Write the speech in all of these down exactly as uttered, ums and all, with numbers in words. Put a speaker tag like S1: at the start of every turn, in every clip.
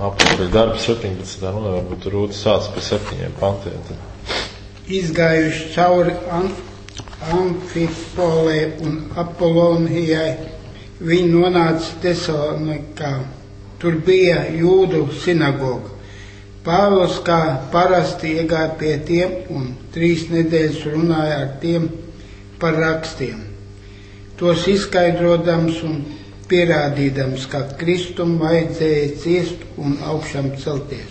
S1: Apostļu darbi septiņpadsmitā nodaļā, varbūt Rūta sāc par septiņiem pantiem. Tad.
S2: Izgājuši cauri Amfipolē un Apolonijai, viņi nonāca Tesalonikā. Tur bija jūdu sinagoga. Pāvils kā parasti iegāja pie tiem un trīs nedēļas runāja ar tiem par rakstiem. Tos izskaidrodams un pierādīdams, ka Kristum vajadzēja ciest un augšām celties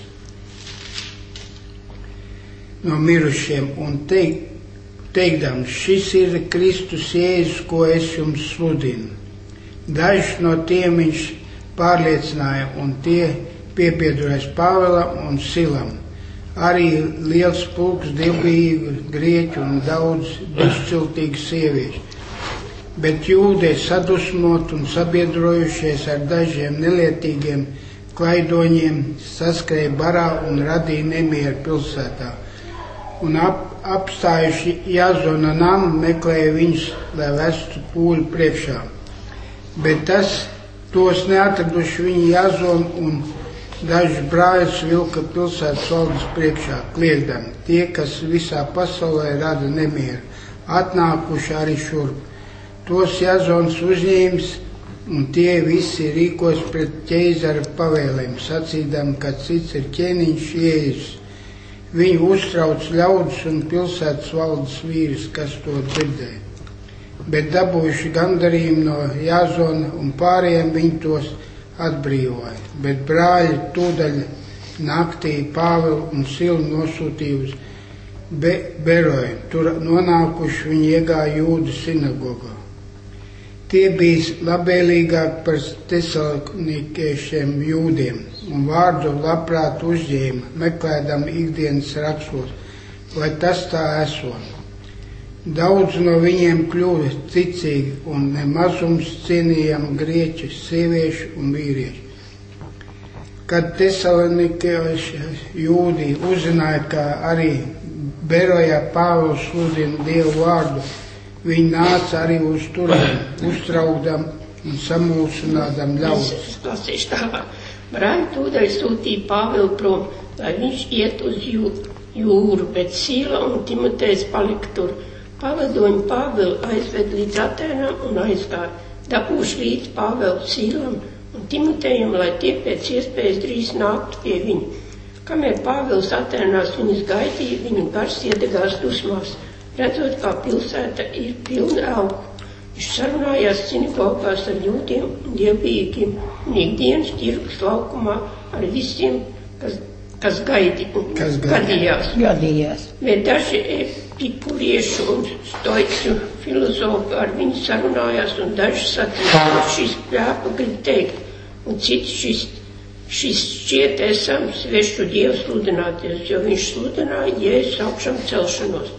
S2: no mirušiem un teik, teikdams, šis ir Kristus Jēzus, ko es jums sludinu. Dažs no tiem viņš pārliecināja, un tie piepieturēs Pāvēlam un Silam. Arī liels pulks dievbijīgu grieķu un daudz bezciltīgu sieviešu. Bet jūdē sadusmot un sabiedrojušies ar dažiem nelietīgiem klaidoņiem, saskrēja barā un radīja nemieru pilsētā. Un ap, apstājuši Jāzona namu, meklēja viņus, lai vestu pūļu priekšā. Bet tas, tos neatraduši viņi Jāzonu un daži brāļus vilka pilsētas valdes priekšā, kliegdami, tie, kas visā pasaulē rada nemieru, atnākuši arī šurp. Tos Jāzons uzņēmis, un tie visi rīkos pret ķeizara pavēlēm, sacīdami, ka cits ir ķēniņš Jēzus. Viņu uztrauc ļaudis un pilsētas valdes vīris, kas to dzirdēja. Bet dabūjuši gandarījumu no Jāzona un pārējiem, viņi tos atbrīvoja. Bet brāļi tūdaļ naktī Pāvilu un Silu nosūtīja uz Be Beroju. Tur nonākuši viņi iegāja jūdu sinagogā. Tie bija labvēlīgāk par tesalonikiešiem jūdiem un vārdu labprāt uzņēma, meklēdam ikdienas rakstos, vai tas tā esot. Daudz no viņiem kļuva ticīgi un nemazums cienījami grieķi, sieviešu un vīrieši. Kad tesalonikieši jūdi uzzināja, ka arī Berojā Pāvils sludina Dievu vārdu, viņi nāca arī uz turien, uztraukdam un samulsinādam ļaudis.
S3: Lasīšu tālāk. Brāļi tūdaļ sūtīja Pāvilu prom, lai viņš iet uz jū, jūru, bet Sīla un Timotejs palika tur. Pavadoņi Pāvilu aizved līdz Atēnām un aizgāja, dabūši līdz Pāvilu Sīlam un Timotejam, lai tie pēc iespējas drīz nāktu pie viņa. Kamēr Pāvils Atēnās viņus gaidīja, viņu gars iedegās dusmās, redzot, kā pilsēta ir pilna augu. Viņš sarunājās sinagogās ar jūdiem un dievbijīgiem un ikdienas tirgus laukumā ar visiem, kas, kas, gaidi, kas gadījās.
S4: gadījās.
S3: Bet daži epikūriešu un stoiķu filozofi ar viņu sarunājās un daži sacīja, ka šis pļāpa grib teikt, un cits šis, šis šķiet esam svešu dievu sludināties, jo viņš sludināja Jēzus augšām celšanos.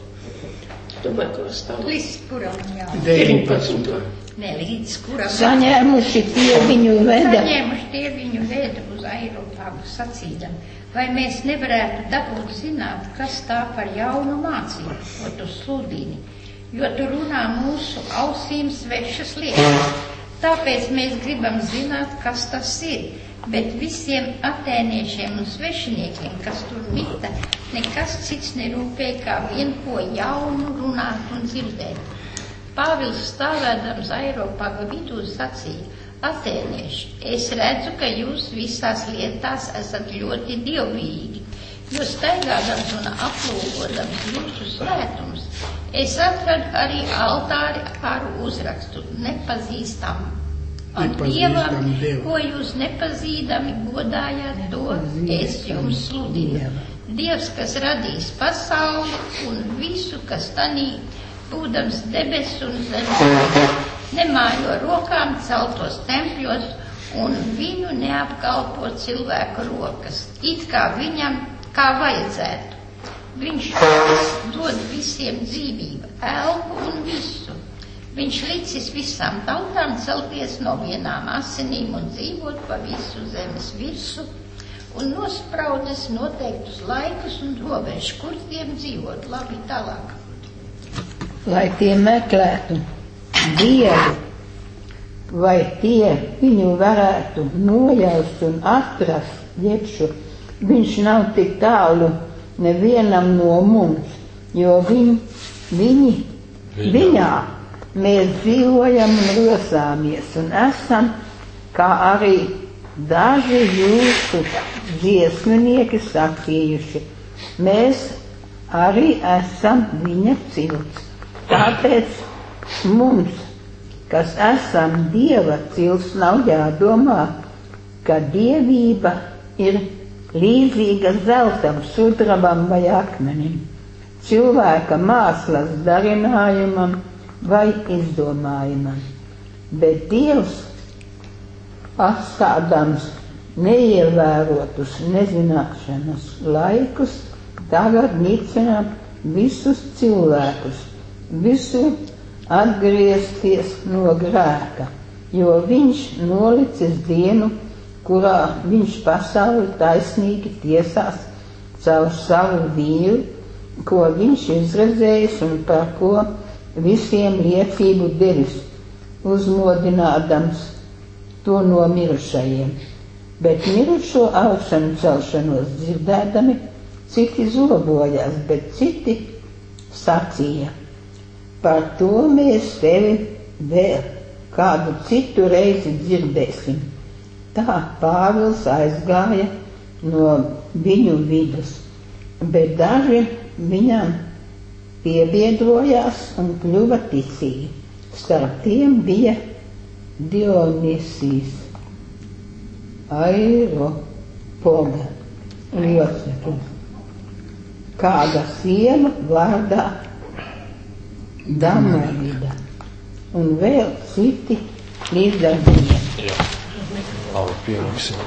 S3: Domāju, ka stāv
S5: līdz kuram jā.
S3: deviņpadsmit.
S5: Ne, līdz kuram.
S4: Saņēmuši tie viņu veda.
S5: Saņēmuši tie viņu veda uz Eiropāgu sacīdam. Vai mēs nevarētu dabūt zināt, kas tā par jaunu mācību, ko tu sludini, jo tu runā mūsu ausīm svešas lietas. Tāpēc mēs gribam zināt, kas tas ir. Bet visiem atēniešiem un svešiniekiem, kas tur mita, nekas cits nerūpēja, kā vien ko jaunu runāt un dzirdēt. Pāvils stāvēdams Eiropāga vidū sacīja, atēnieši, es redzu, ka jūs visās lietās esat ļoti dievbijīgi, jo staigādams un aplūkodams jūsu svētums, es atradu arī altāri ar uzrakstu nepazīstam. Un Dievam, ko jūs nepazīdami godājāt, to es jums sludinu. Dievs, kas radīs pasauli un visu, kas tanī, būdams debes un zemes, nemājo rokām celtos tempļos un viņu neapkalpo cilvēku rokas, it kā viņam, kā vajadzētu. Viņš dod visiem dzīvību, elpu un visu. Viņš licis visām tautām celties no vienām asinīm un dzīvot pa visu zemes virsu un nospraudis noteiktus laikus un robežu, kur tiem dzīvot labi tālāk.
S4: Lai tie meklētu Dievu, vai tie viņu varētu nojaust un atrast, jebšu viņš nav tik tālu nevienam no mums, jo viņ, viņi, viņā. viņā mēs dzīvojam un rosāmies un esam, kā arī daži jūsu dziesminieki sacījuši, mēs arī esam viņa cilts. Tāpēc mums, kas esam Dieva cilts, nav jādomā, ka dievība ir līdzīga zeltam, sudrabam vai akmenim, cilvēka mākslas darinājumam vai izdomājumam. Bet Dievs, atstādams neievērotus nezināšanas laikus, tagad nicina visus cilvēkus, visu atgriezties no grēka, jo viņš nolicis dienu, kurā viņš pasauli taisnīgi tiesās caur savu vīru, ko viņš izredzējis un par ko visiem liecību devis, uzmodinādams to no mirušajiem. Bet mirušo augšanu celšanos dzirdēdami, citi zobojās, bet citi sacīja, par to mēs tevi vēl kādu citu reizi dzirdēsim. Tā Pāvils aizgāja no viņu vidus, bet daži viņam piebiedrojās un kļuva ticīgi. Starp tiem bija Dionīsijs, Areopaga loceklis, kāda sieva vārdā Damavida un vēl citi līdzdarbinieki.
S1: Jā, labi, pielīgsim.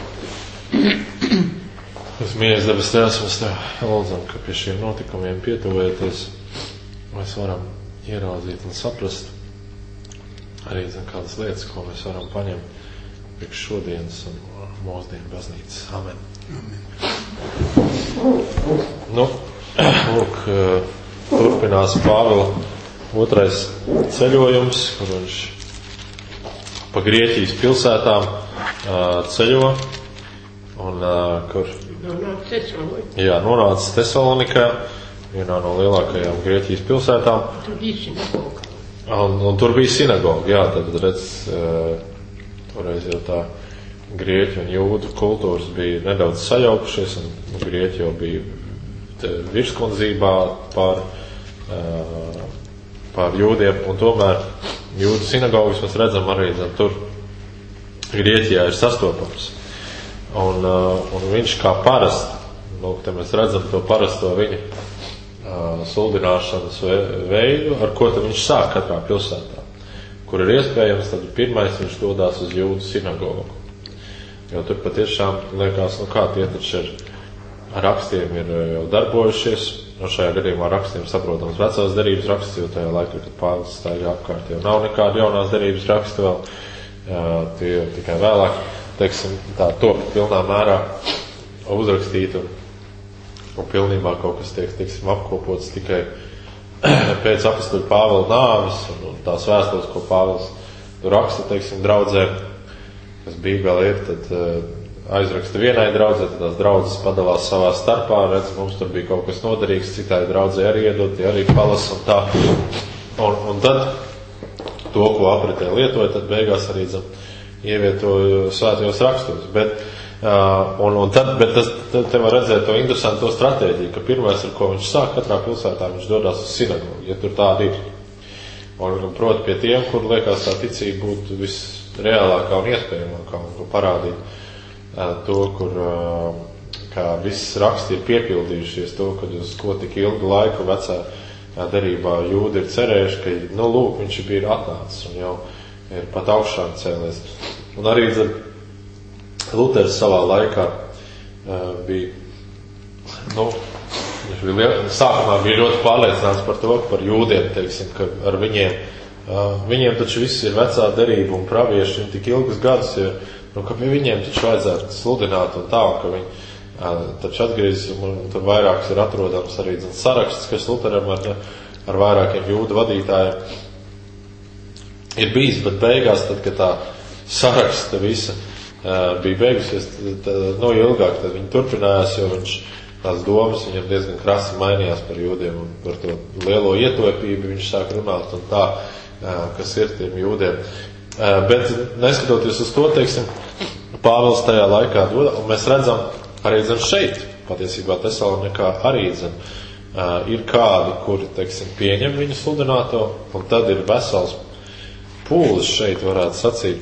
S1: Mēs mīļais debes Tēvs, mēs Tev lūdzam, ka pie šiem notikumiem pietuvojoties, mēs varam ieraudzīt un saprast arī zin, kādas lietas, ko mēs varam paņemt priekš šodienas un mūsdienu baznīcas. Amen. Amen. Nu, lūk, turpinās Pāvila otrais ceļojums, kur viņš pa Grieķijas pilsētām ceļo, un kur jā, nonāca Tesalonikā, vienā no lielākajām Grieķijas pilsētām.
S3: Tur bija sinagoga.
S1: Un, un tur bija sinagoga, jā, tad redz, toreiz jau tā Grieķu un Jūdu kultūras bija nedaudz sajaukušies, un Grieķi jau bija virskundzībā pār, pār jūdiem, un tomēr Jūdu sinagogas mēs redzam arī, zin, tur Grieķijā ir sastopams. Un, un viņš kā parasti, lūk, te mēs redzam to parasto viņa sludināšanas veidu, ar ko tad viņš sāk katrā pilsētā. Kur ir iespējams, tad pirmais viņš dodās uz Jūdu sinagogu. Jo tur patiešām liekas, nu kā tie taču ar rakstiem ir jau darbojušies, no šajā gadījumā rakstiem saprotams vecās derības raksts, jo tajā laikā, kad Pāvils stāja apkārt, jau nav nekāda jaunās derības raksta vēl, jā, tie jau tikai vēlāk, teiksim, tā top pilnā mērā uzrakstīt un, un pilnībā kaut kas tiek, teiksim, apkopots tikai pēc apostoļa Pāvila nāves un, un tās vēstules, ko Pāvils tur raksta, teiksim, draudzē, kas Bībelē ir, tad uh, aizraksta vienai draudzē, tad tās draudzes padalās savā starpā, redz, mums tur bija kaut kas noderīgs, citai draudzē arī iedot, tie arī palas un tā. Un, un tad to, ko apritē lietoja, tad beigās arī zem, ievietoja svētajos rakstos. Bet, uh, un, un tad, bet tas, te var redzēt to interesanto stratēģiju, ka pirmais, ar ko viņš sāk katrā pilsētā, viņš dodās uz sinagogu, ja tur tāda ir. Un, un proti pie tiem, kur liekas tā ticība būtu visreālākā un iespējamākā, un parādīt uh, to, kur uh, kā viss raksti ir piepildījušies, to, kad uz ko tik ilgu laiku vecā uh, derībā jūdi ir cerējuši, ka, nu, lūk, viņš ir atnācis un jau ir pat augšām cēlies. Un arī, zin, Luters savā laikā uh, bija, nu, viņš bija liel, sākumā bija ļoti pārliecināts par to, par jūdiem, teiksim, ka ar viņiem, uh, viņiem taču viss ir vecā derība un pravieši, viņi tik ilgus gadus ir, nu, ka pie viņiem taču vajadzētu sludināt un tā, un ka viņi uh, taču atgriezis, un tur vairāks ir atrodams arī, zin, saraksts, kas Luteram ar, ar vairākiem jūdu vadītājiem ir bijis, bet beigās, tad, kad tā saraksta visa uh, bija beigusies, tad, no ilgāk tad viņi turpinājās, jo viņš tās domas viņam diezgan krasi mainījās par jūdiem un par to lielo ietopību viņš sāk runāt un tā, uh, kas ir tiem jūdiem. Uh, bet neskatoties uz to, teiksim, Pāvils tajā laikā dod, un mēs redzam arī zem šeit, patiesībā Tesalonikā arī zem, uh, ir kādi, kuri, teiksim, pieņem viņu sludināto, un tad ir vesels pūlis šeit, varētu sacīt,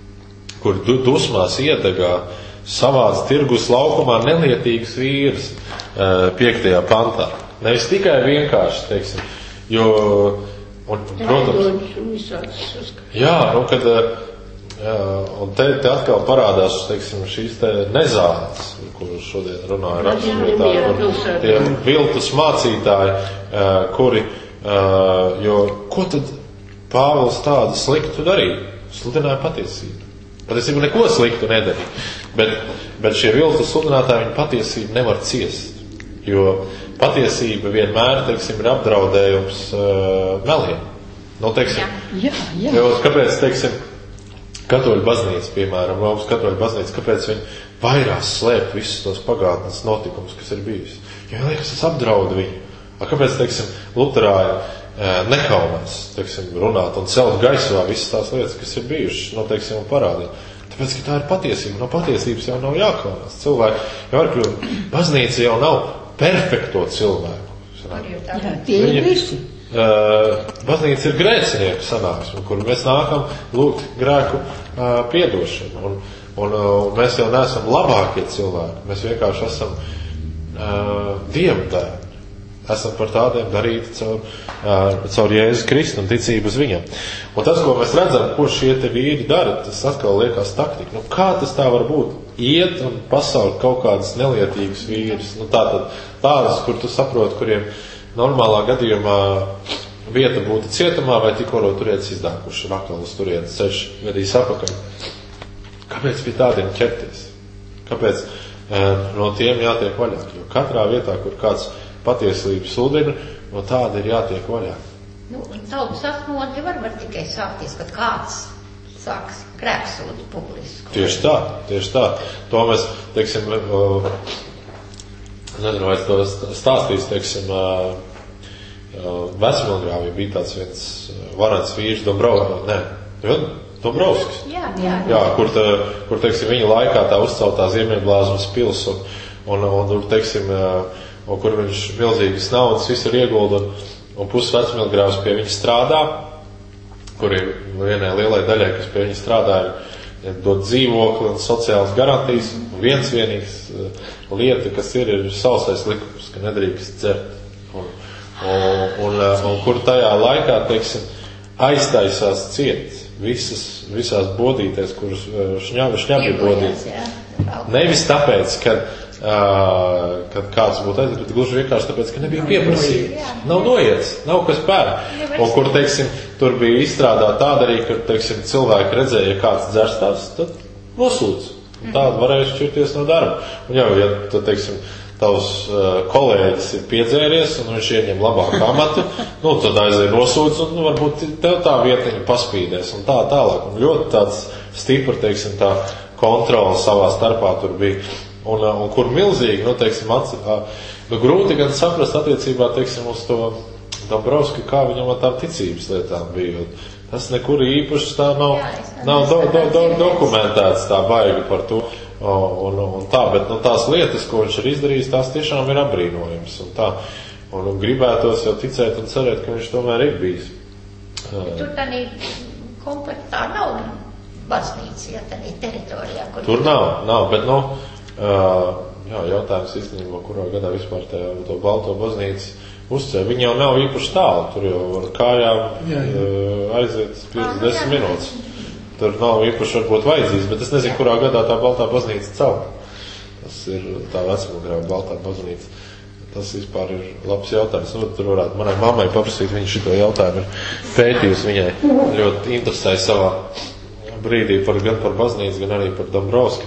S1: kur du, dusmās iedegā savāds tirgus laukumā nelietīgs vīrs uh, piektajā pantā. Nevis tikai vienkārši, teiksim, jo, un, protams, jā, nu, kad uh, Jā, un te, te atkal parādās, teiksim, šīs te nezāles, kur šodien runāja raksturvietā, kur tie viltus mācītāji, kuri, jo, ko tad Pāvils tādu sliktu darīja? Sludināja patiesību. Patiesību neko sliktu nedarīja, bet, bet šie viltus sludinātāji, viņi patiesību nevar ciest, jo patiesība vienmēr, teiksim, ir apdraudējums meliem. Nu, teiksim,
S4: jā, jā.
S1: Jo, kāpēc, teiksim, Katoļu baznīca, piemēram, Romas katoļu baznīca, kāpēc viņi vairās slēpt visus tos pagātnes notikumus, kas ir bijusi? Jo, liekas, tas apdraud viņu. A, kāpēc, teiksim, luterāji nekaunās, teiksim, runāt un celt gaisā visas tās lietas, kas ir bijušas, no, teiksim, un parādīt? Tāpēc, ka tā ir patiesība. No patiesības jau nav jākaunās. Cilvēki jau var kļūt, baznīca jau nav perfekto cilvēku.
S4: Jā, tie ir visi.
S1: Uh, baznīca ir grēcinieku sanāksme, kur mēs nākam lūgt grēku uh, piedošanu. Un, un, uh, un mēs jau neesam labākie cilvēki. Mēs vienkārši esam uh, Dieva bērni. Esam par tādiem darīti caur, uh, caur Jēzus Kristu un ticību uz viņam. Un tas, ko mēs redzam, ko šie te vīri dara, tas atkal liekas taktika. Nu, kā tas tā var būt? Iet un pasaukt kaut kādas nelietīgas vīrus. Nu, tātad tādas, kur tu saproti, kuriem normālā gadījumā vieta būtu cietumā vai tikko no turienes izdākuši rakalas turienes ceļš vedīs apakaļ. Kāpēc pie tādiem ķerties? Kāpēc e, no tiem jātiek vaļā? Jo katrā vietā, kur kāds patiesību sludina, no tāda ir jātiek vaļā.
S5: Nu, tautas atmodu var, var tikai sākties, kad kāds sāks grēksūdu publisku.
S1: Tieši tā, tieši tā. To mēs, teiksim, uh, nezinu, vai es to stāstīs, teiksim, uh, Vecmilgrāvī bija tāds viens varants vīrs Dombrovskis, ne, Dombrovskis.
S5: Jā, jā.
S1: Jā, kur, tā, kur, teiksim, viņa laikā tā uzceltā Ziemeļblāzmas pils un, un, un, un, teiksim, un, kur viņš milzīgas naudas visu ir iegulda un, un puses Vecmilgrāvs pie viņa strādā, kur ir vienai lielai daļai, kas pie viņa strādā, ir dot dzīvokli un sociālas garantijas. Viens vienīgs lieta, kas ir, ir sausais likums, ka nedrīkst dzert. Un, un, un, un kur tajā laikā, teiksim, aiztaisās ciet visas, visās bodītēs, kuras šņabi, šņabi bodītas. Nevis tāpēc, ka, uh, kad kāds būtu aiziet, bet gluži vienkārši tāpēc, ka nebija pieprasīts. Nav noiets, nav kas pērk. Un kur, teiksim, tur bija izstrādāt tāda arī, ka, teiksim, cilvēki redzēja, ja kāds dzers tās, tad nosūdz. Tāda varēja šķirties no darba. Un jau, ja tu, teiksim, tavs uh, kolēģis ir piedzēries un viņš ieņem labāku amatu, nu, tad aiziet nosūdz un nu, varbūt tev tā vietiņa paspīdēs un tā tālāk. Un ļoti tāds stipri, teiksim, tā kontrola savā starpā tur bija. Un, uh, un kur milzīgi, nu, teiksim, ats, uh, nu, grūti gan saprast attiecībā, teiksim, uz to Dombrovski, kā viņam ar tām ticības lietām bija. Tas nekur īpaši tā nav, nav do, do, do, dokumentēts tā baigi par to. Un, un tā, bet nu, tās lietas, ko viņš ir izdarījis, tās tiešām ir apbrīnojams. Un tā, un, un gribētos jau ticēt un cerēt, ka viņš tomēr ir bijis.
S5: Tur tādā komplektā nav baznīca, ja tādā teritorijā, kur...
S1: Tur nav, nav, bet, nu, jā, jautājums īstenībā, kurā gadā vispār tā, to balto baznīcu uzcēla. Viņi jau nav īpaši tālu, tur jau ar kājām jā, jā. aiziet piecdesmit minūtes. Tur nav īpaši varbūt vajadzīgs, bet es nezinu, kurā gadā tā baltā baznīca celt. Tas ir tā Vecmilgrāva baltā baznīca. Tas vispār ir labs jautājums. Nu, tur varētu manai mammai paprasīt, viņa šito jautājumu ir pētījusi. Viņai ļoti interesēja savā brīdī par, gan par baznīcu, gan arī par Dombrovski.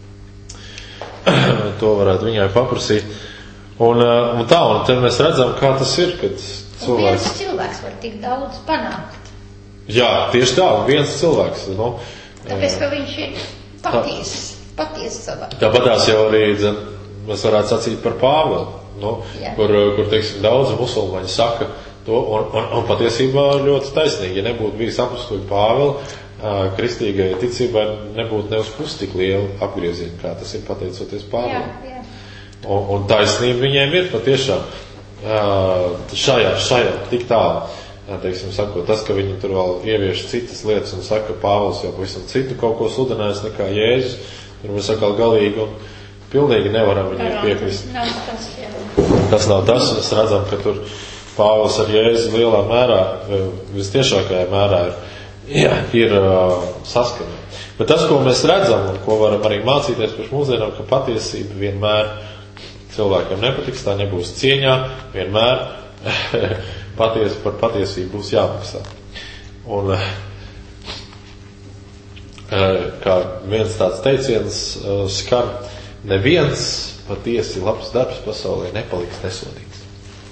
S1: To varētu viņai paprasīt. Un, un tā, un te mēs redzam, kā tas ir, kad cilvēks...
S5: Viens cilvēks var tik daudz panākt.
S1: Jā, tieši tā, viens cilvēks. Nu,
S5: Tāpēc, ka viņš ir paties, paties savā.
S1: Tāpatās jau arī, zin, mēs varētu sacīt par Pāvelu, nu, kur, kur, teiksim, daudz musulmaņi saka to, un, un, un patiesībā ļoti taisnīgi, ja nebūtu bijis apustuļu Pāvela, kristīgai ticībai nebūtu ne uz pusi tik liela apgrieziena, kā tas ir pateicoties Pāvelam.
S5: Jā, jā.
S1: Un, un taisnība viņiem ir patiešām šajā, šajā tik tālu. Teiksim, sakot, tas, ka viņi tur vēl ievieš citas lietas un saka, ka Pāvils jau pavisam citu kaut ko sludinājis nekā Jēzus, tur mēs atkal galīgi un pilnīgi nevaram viņiem piekrist.
S5: Nav tas, jā.
S1: Tas nav tas, un mēs redzam, ka tur Pāvils ar Jēzu lielā mērā, vistiešākajā mērā ir, jā, ir uh, saskanē. Bet tas, ko mēs redzam un ko varam arī mācīties par mūsdienām, ka patiesība vienmēr cilvēkiem nepatiks, tā nebūs cieņā, vienmēr paties, par patiesību būs jāmaksā. Un kā viens tāds teiciens skan, neviens patiesi labs darbs pasaulē nepaliks nesodīts.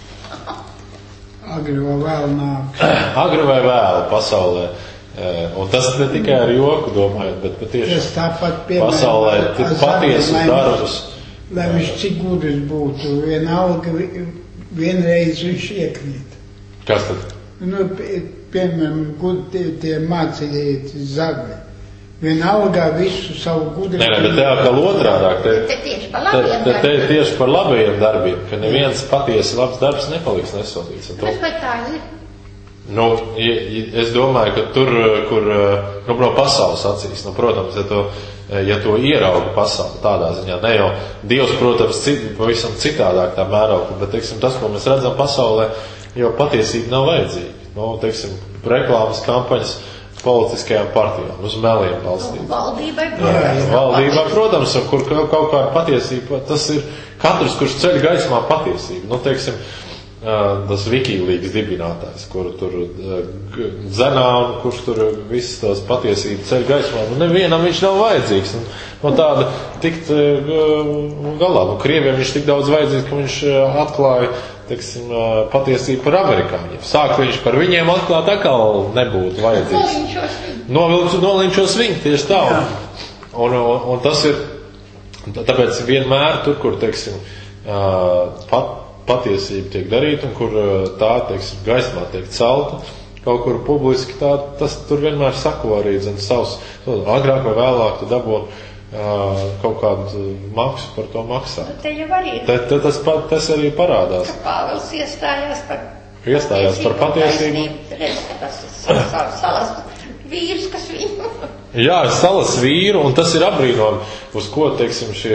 S2: Agri vai vēl nāk.
S1: Agri vai vēl pasaulē. Un tas ne tikai ar joku domājot, bet patiešām pasaulē patiesus darbus.
S2: Lai viņš cik gudrs būtu, vienalga, vienreiz viņš iekrīt.
S1: Kas tad?
S2: Nu, piemēram, gud, tie, tie mācīja zagļi. Vienalga visu savu gudrību.
S1: Nē, nē, bet te atkal otrādāk. Te,
S5: te tieši par labiem
S1: te, te, te tieši par labajiem darbiem, ka neviens patiesi labs darbs nepaliks nesodīts. To...
S5: Bet vai tā ir?
S1: Nu, es domāju, ka tur, kur, nu, no pasaules acīs, nu, protams, ja to, ja to ierauga pasauli tādā ziņā, ne jau Dievs, protams, cit, pavisam citādāk tā mērauga, bet, teiksim, tas, ko mēs redzam pasaulē, jau patiesība nav vajadzīga. Nu, teiksim, reklāmas kampaņas politiskajām partijām, uz meliem balstīt.
S5: Valdībai, protams.
S1: Valdībai, protams, un kur kaut kāda patiesība, tas ir katrs, kurš ceļ gaismā patiesību. Nu, teiksim, tas Wikileaks dibinātājs, kuru tur dzenā un kurš tur visas tās patiesības ceļ gaismā. Nu, nevienam viņš nav vajadzīgs. Un, no tāda tikt galā. Nu, Krieviem viņš tik daudz vajadzīgs, ka viņš atklāja, teiksim, patiesību par amerikāņiem. Sākt viņš par viņiem atklāt atkal nebūtu vajadzīgs. Novilčos, nolinčos viņi, tieši tā. Un, un, un tas ir, tāpēc vienmēr tur, kur, teiksim, pat, patiesība tiek darīta un kur tā, teiksim, gaismā tiek celta, kaut kur publiski, tā, tas tur vienmēr sako arī, zin, savs, agrāk vai vēlāk tu dabūni Uh, kaut kādu maksu par to maksāt.
S5: Te jau arī
S1: te, te, tas, tas arī parādās.
S5: Ka Pāvils iestājās par
S1: iestājās par patiesību.
S5: Redz, ka tas ir salas vīrs, kas viņu.
S1: Jā, salas vīru, un tas ir apbrīnojami, uz ko, teiksim, šie,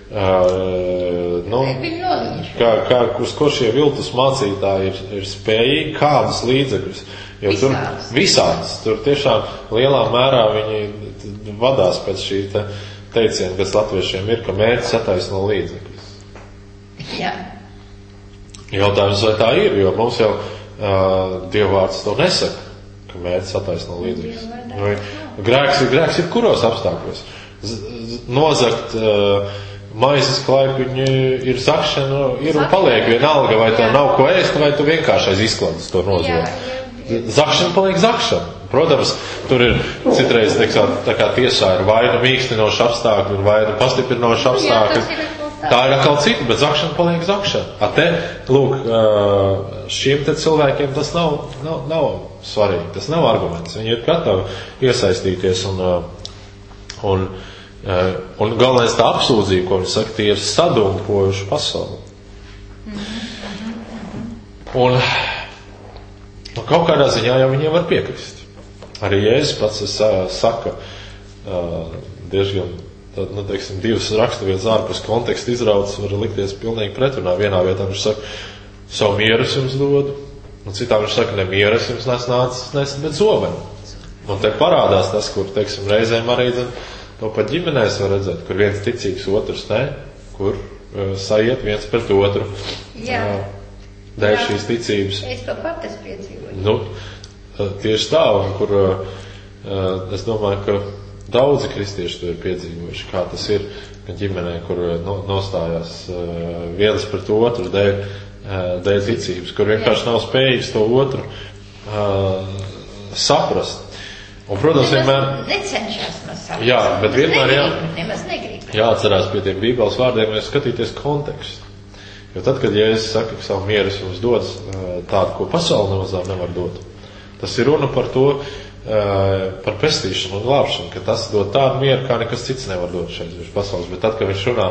S1: uh, nu, kā, kā, uz ko šie viltus mācītāji ir, ir spējīgi, kādus līdzekļus. Jo tur visādas, tur tiešām lielā mērā viņi vadās pēc šī te teiciena, kas latviešiem ir, ka mērķis attaisno līdzekļus.
S5: Jā.
S1: Jautājums, vai tā ir, jo mums jau uh, Dievvārds to nesaka, ka mērķis attaisno līdzekļus. Grēks ir grēks ir kuros apstākļos. Z, z, nozakt uh, maizes klaipiņu ir zakšana, ir un paliek vienalga, vai tev nav ko ēst, vai tu vienkārši aiz izklandes to nozagt. Zakšana paliek zakšana. Protams, tur ir citreiz, teiksim, tā kā tiesā ir vainu mīkstinoši apstākļi un vainu pastiprinoši apstākļi. Tā ir atkal cita, bet zakšana paliek zakšana. A te, lūk, šiem te cilvēkiem tas nav, nav, nav svarīgi, tas nav arguments. Viņi ir gatavi iesaistīties un, un, un galvenais tā apsūdzība, ko viņi saka, tie ir sadumpojuši pasauli. Un nu, kaut kādā ziņā jau viņiem var piekrist. Arī Jēzus pats saka diezgan, tad, nu, teiksim, divas raksturvietas ārpus konteksta izrautas var likties pilnīgi pretrunā. Vienā vietā viņš saka, savu mieru es jums dodu, un citā viņš saka, ne mieru es jums nesnācis nes, bet zobenu. Un te parādās tas, kur, teiksim, reizēm arī to pat ģimenēs var redzēt, kur viens ticīgs, otrs ne, kur uh, sajiet viens pret otru.
S5: Jā.
S1: Uh, dēļ šīs ticības.
S5: Es to pat es piedzīvoju.
S1: Nu, tieši tā, un kur es domāju, ka daudzi kristieši to ir piedzīvojuši, kā tas ir ģimenē, kur nostājās viens pret otru dēļ, dēļ ticības, kur vienkārši nav spējīgs to otru saprast. Un, protams, vienmēr...
S5: Necenšas saprast.
S1: Jā, bet vienmēr jā,
S5: nemaz negrib.
S1: jāatcerās pie tiem Bībeles vārdiem, ja skatīties kontekstu. Jo tad, kad Jēzus saka, ka savu mieru jums dodas tādu, ko pasaule nemazām nevar dot, tas ir runa par to, par pestīšanu un glābšanu, ka tas dod tādu mieru, kā nekas cits nevar dot šeit uz pasaules. Bet tad, kad viņš runā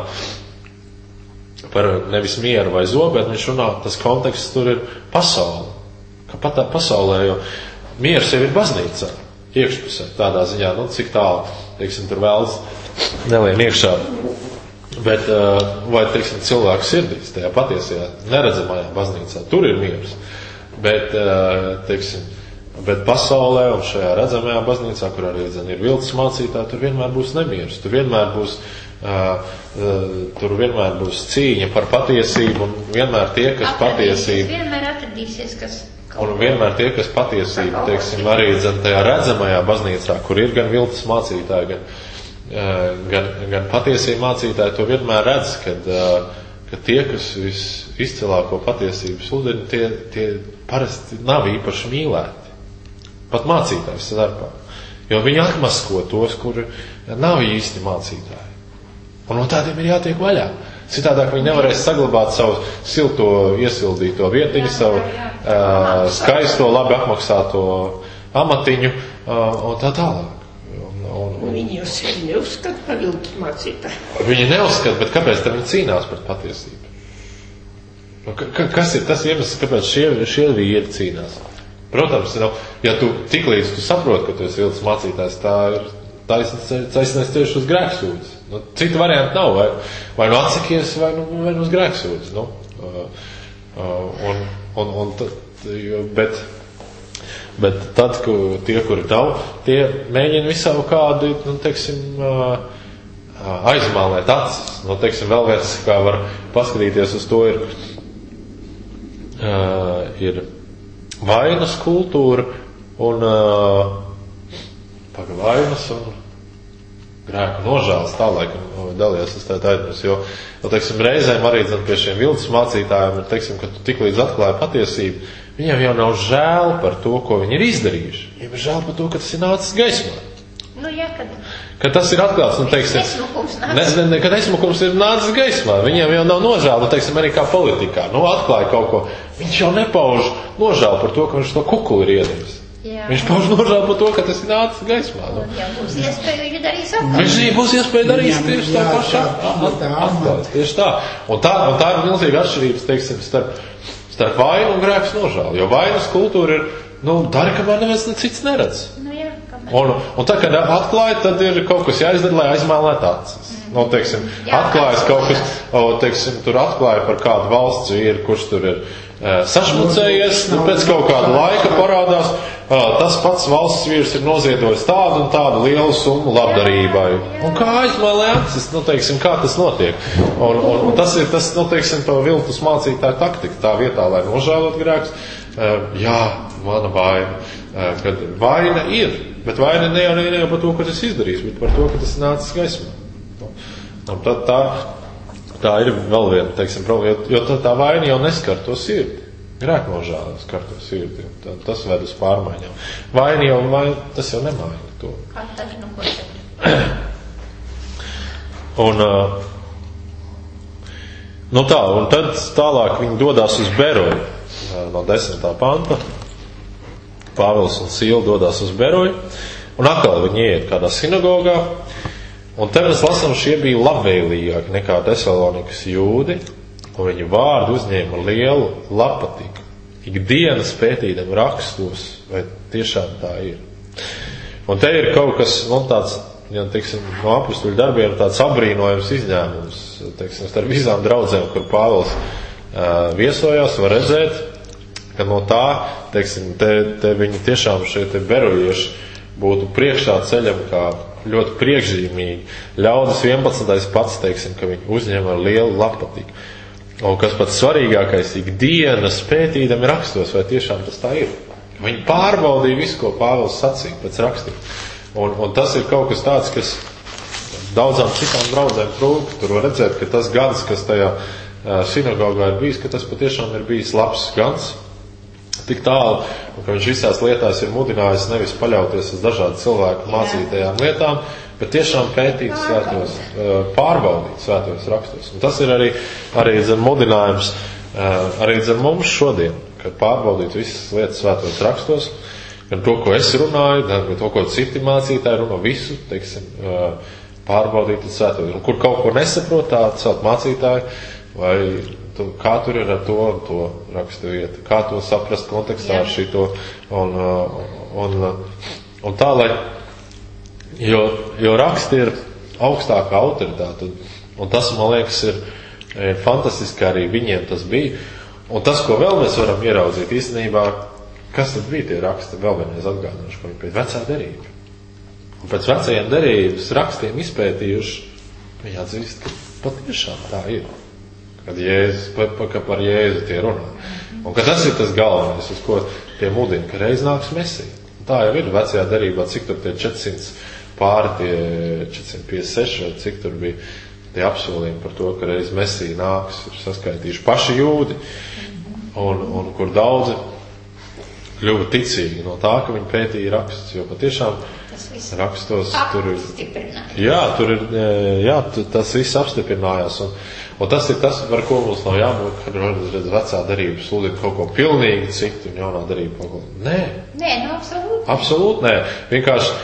S1: par nevis mieru vai zobu, bet viņš runā, tas konteksts tur ir pasaule. Ka pat tā pasaulē, jo mieres jau ir baznīcā, iekšpusē, tādā ziņā, nu, cik tālu, teiksim, tur vēlas nelien iekšā. Bet, vai, teiksim, cilvēku sirdīs, tajā patiesajā, neredzamajā baznīcā, tur ir miers. Bet, teiksim, bet pasaulē un šajā redzamajā baznīcā, kur arī, zin, ir viltus mācītāji, tur vienmēr būs nemieris. Tur vienmēr būs, tur vienmēr būs cīņa par patiesību un vienmēr tie, kas patiesību.
S5: Vienmēr atradīsies, kas...
S1: Un vienmēr tie, kas patiesību, teiksim, arī, zin, tajā redzamajā baznīcā, kur ir gan viltus mācītāji, gan Gan, gan patiesie mācītāji to vienmēr redz, kad, ka tie, kas visizcilāko patiesību sludina, tie, tie parasti nav īpaši mīlēti. Pat mācītājs starpā. Jo viņi atmasko tos, kuri nav īsti mācītāji. Un no tādiem ir jātiek vaļā. Citādāk viņi nevarēs saglabāt savu silto, iesildīto vietiņu, savu uh, skaisto, labi apmaksāto amatiņu uh, un tā tālāk. Un, un,
S3: viņi jau sevi neuzskata par viltus mācītāju.
S1: Viņi neuzskata, bet kāpēc tad viņi cīnās par patiesību? Ka, kas ir tas iemesls, kāpēc šie, šie vīri cīnās? Protams, nu, ja tu tik līdz tu saproti, ka tu esi viltus mācītājs, tā ir taisnais ceļš uz grēksūdzi. Nu, citu variantu nav, vai, vai nu atsakies, vai nu, vai nu uz grēksūdzi. Nu, uh, uh, un, un, un tad, bet... Bet tad, ka tie, kuri nav, tie mēģina visau kādi, nu, teiksim, aizmālēt acis. Nu, teiksim, vēl viens, kā var paskatīties uz to, ir, ir vainas kultūra un paga vainas un grēku nožēlas. Tā laikam dalījās uz tā taidnes, jo, jo, teiksim, reizēm arī zin, pie šiem viltus mācītājiem ir, teiksim, ka tu tik līdz atklāji patiesību, viņiem jau nav žēl par to, ko viņi ir izdarījuši. Viņiem ir žēl par to, ka tas ir nācis gaismā.
S5: Nu, jā, kad...
S1: Kad tas ir atklāts, nu, teiksim...
S5: Esmukums nācis.
S1: Ne, ne, kad esmukums ir nācis gaismā, viņiem jau nav nožēla, nu, teiksim, arī kā politikā. Nu, atklāja kaut ko. Viņš jau nepauž nožēlu par to, ka viņš to kukuli ir iedevis. Jā. Viņš pauž nožēlu par to, ka tas ir nācis gaismā. Nu.
S5: Un, ja būs iespēja, viņi darīs atklāt.
S1: Viņš būs iespēja darīt tieši tā pašā. Atklāt, tieši tā. Un tā, un tā ir milzīga atšķirības, teiksim, starp... starp vainu un grēks nožēlu. Jo vainas kultūra ir, nu, dari, kamēr neviens cits neredz.
S5: Nu, jā, kamēr.
S1: Un, un tad, kad atklāja, tad ir kaut kas jāizdara, lai aizmēlētu acis. Mm. Nu, teiksim, jā, atklājas kaut kas, o, teiksim, tur atklāja par kādu valsts vīru, kurš tur ir e, sašmucējies, nu, pēc kaut kāda laika parādās, e, tas pats valsts vīrs ir noziedojis tādu un tādu lielu summu labdarībai. Un kā aizmēlē acis, nu, teiksim, kā tas notiek. Un, un, un tas ir, tas, nu, teiksim, to viltus mācītāju taktika, tā vietā, lai nožēlot grēks, e, jā, mana vaina, e, kad vaina ir, bet vaina ne jau ne, ne jau par to, ka tas izdarīs, bet par to, ka tas nācis gaismā. Un tad tā, tā ir vēl viena, teiksim, problēma, jo, jo tā, tā vaina jau neskar to sirdi. Grēknožēla skar to sirdi, tā, tas ved uz pārmaiņām. Vaina jau, vaina, tas jau nemaina to.
S5: Atdaži, nu, ko tad?
S1: Un, nu tā, un tad tālāk viņi dodās uz Beroju, no desmitā panta. Pāvils un Sīla dodās uz Beroju, un atkal viņi iet kādā sinagogā. Un te mēs lasām, šie bija labvēlīgāki nekā Tesalonikas jūdi, un viņu vārdu uzņēma lielu labpatīku. Ikdienas pētīdam rakstos, vai tiešām tā ir. Un te ir kaut kas, nu, tāds, ja, teiksim, no apustuļu darbiem tāds apbrīnojams izņēmums, teiksim, starp visām draudzēm, kur Pāvils uh, viesojās, var redzēt, ka no tā, teiksim, te, te viņi tiešām šie te berojieši būtu priekšā ceļam kā ļoti priekšzīmīgi. Ļaudis vienpadsmitais pats, teiksim, ka viņi uzņem ar lielu labpatīku. Un kas pats svarīgākais, ikdienas pētīdami rakstos, vai tiešām tas tā ir. Viņi pārbaudīja visu, ko Pāvils sacīja pēc rakstiem. Un, un tas ir kaut kas tāds, kas daudzām citām draudzēm trūka. Tur var redzēt, ka tas gads, kas tajā uh, sinagogā ir bijis, ka tas patiešām ir bijis labs gads. Tik tālu, ka viņš visās lietās ir mudinājis nevis paļauties uz dažādu cilvēku mācītajām lietām, bet tiešām pētīt svētos, pārbaudīt svētos rakstos. Un tas ir arī, arī zem mudinājums, arī zem mums šodien, kad pārbaudīt visas lietas svētos rakstos, gan to, ko es runāju, gan to, ko citi mācītāji runā, visu, teiksim, pārbaudīt svētos. Un kur kaut ko nesaprot, tā celt mācītāji, vai tu, kā tur ir ar to un to rakstu vietu, kā to saprast kontekstā ar šito, un, un, un tā, lai, jo, jo raksti ir augstākā autoritāte, un, un tas, man liekas, ir, ir fantastiski, arī viņiem tas bija, un tas, ko vēl mēs varam ieraudzīt īstenībā, kas tad bija tie raksti, vēl vienreiz atgādināšu, ko viņi pēc vecā derība. Un pēc vecajiem derības rakstiem izpētījuši, viņi atzīst, ka patiešām tā ir. Kad Jēzus, ka par Jēzu tie runā. Un ka tas ir tas galvenais, uz ko tie mudina, ka reiz nāks Mesija. Un tā jau ir vecajā derībā, cik tur tie četrsimt pāri, tie četrsimt piecdesmit seši, vai cik tur bija tie apsolījumi par to, ka reiz Mesija nāks, ir saskaitījuši paši jūdi, un, un kur daudzi kļuva ticīgi no tā, ka viņi pētīja rakstus, jo patiešām rakstos tur ir, jā, tur ir, jā, tas viss apstiprinājās, un, un tas ir tas, par ko mums nav jābūt, kad redz vecā darība sludina kaut ko pilnīgi citu, un jaunā darība kaut ko, nē.
S5: Nē, nu, absolūti.
S1: Absolūti, nē. Vienkārši,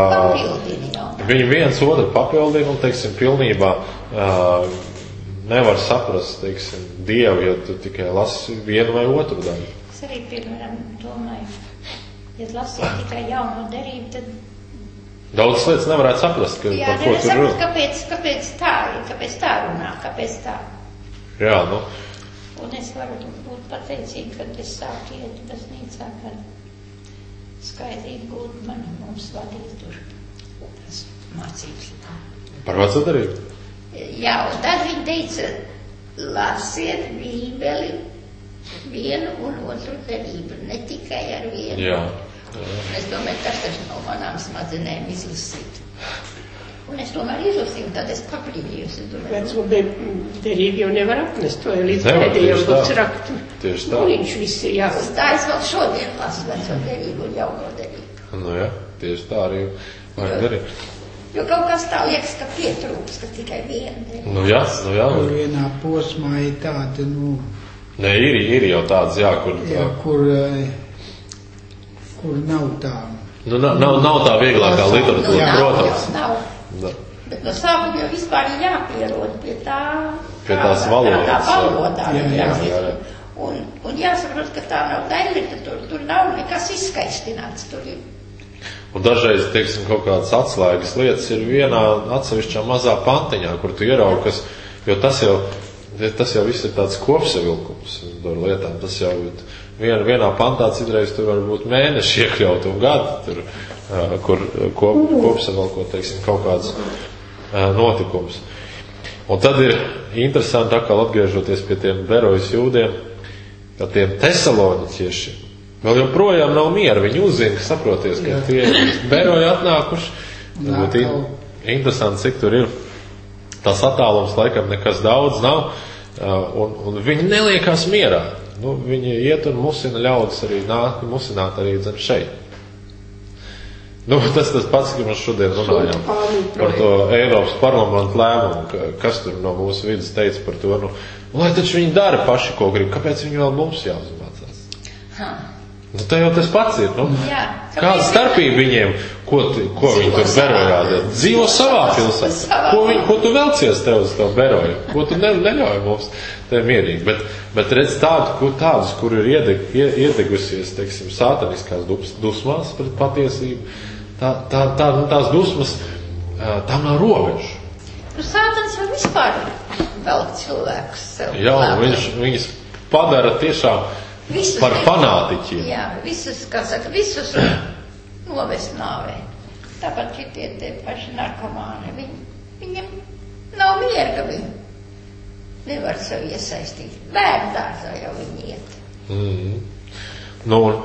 S1: uh, viņi viens otru papildina, un, teiksim, pilnībā uh, nevar saprast, teiksim, Dievu, ja tu tikai lasi vienu vai otru daļu.
S5: Es arī, piemēram, domāju, ja lasītu tikai jauno derību, tad
S1: daudz lietas nevarētu saprast, ka,
S5: jā,
S1: par ko tur runā.
S5: Kāpēc, kāpēc tā, kāpēc tā runā, kāpēc tā.
S1: Jā, nu.
S5: Un es varu būt pateicīga, kad es sāku iet baznīcā, kad skaidrību gūt man mums vadīt tur tas mācības.
S1: Par veco darību?
S5: Jā, un tad viņi teica, lasiet Bībeli vienu un otru darību, ne tikai ar vienu.
S1: Jā.
S5: Es domāju, tas taču no manām smadzenēm izlasīt. Un es tomēr izlasīju, tad es pabrīvījos.
S3: Veco derību jau nevar apnest, to jau līdz
S1: nevar,
S3: pēdējiem būs raktu.
S1: Tieši tā.
S3: Nu, viņš viss ir jāsaka.
S5: Tā es vēl šodien lasu veco derību un jauno derību.
S1: Nu jā, tieši tā arī vajag darīt.
S5: Jo kaut kas tā liekas, ka pietrūks, ka tikai viena derība.
S1: Nu jā, nu jā.
S2: Kur vienā posmā ir tāda, nu...
S1: Ne, ir, ir jau tāds, jā, kur...
S2: Jā, kur... kur nav tā.
S1: Nu, nav, nav, nav tā vieglākā literatūra,
S5: nu,
S1: protams.
S5: Nav,
S1: nav.
S5: Bet no sākuma jau vispār ir jāpierod pie tā...
S1: Pie tās valodas.
S5: Tā, tā valodā.
S2: Jā, jā,
S1: jā, jā.
S5: Un, un jāsaprot, ka tā nav tā literatūra, tur nav nekas izskaistināts, tur ir...
S1: Un dažreiz, teiksim, kaut kādas atslēgas lietas ir vienā atsevišķā mazā pantiņā, kur tu ieraugi, kas... Jo tas jau... Tas jau viss ir tāds kopsavilkums ar lietām. Tas jau vien, vienā pantā citreiz tur var būt mēneši iekļaut un gadu, tur, kur kop, kopsavilkot, teiksim, kaut kāds notikums. Un tad ir interesanti atkal atgriežoties pie tiem berojas jūdiem, ka tiem tesaloniķiešiem vēl joprojām nav miera. Viņi uzzina, saproties, ka tie beroja atnākuši. Tad būtu interesanti, cik tur ir. Tas attālums laikam nekas daudz nav, un, un viņi neliekās mierā. Nu, viņi iet un musina ļaudis arī nāk, musināt arī zem šeit. Nu, tas tas pats, ka mēs šodien runājām par to Eiropas parlamentu lēmumu, kas tur no mūsu vidas teica par to, nu, lai taču viņi dara paši, ko grib, kāpēc viņi vēl mums jāuzmācās? Ha. Nu, tā jau tas pats ir, nu, jā, kāda starpība viņiem, ko, tu, ko viņi tur berojā, dzīvo savā pilsētā, ko, viņi, ko tu velcies tev uz to beroju, ko tu ne, neļauj mums te mierīgi, bet, bet redz tādu, kur, tādus, kur ir iedeg, iedegusies, teiksim, sātaniskās dusmās pret patiesību, tā, tā, tā, nu, tās dusmas, tām nav robežu.
S5: Nu, sātanis jau vispār velk cilvēkus sev.
S1: Jā, viņš, viņas padara tiešām visus par fanātiķiem.
S5: Jā, visus, kā saka, visus novest nāvē. Tāpat šitie te paši narkomāni, viņi, viņiem nav miera, ka viņi nevar sev iesaistīt. Bērndārzā jau viņi iet.
S1: Mm. Nu, un,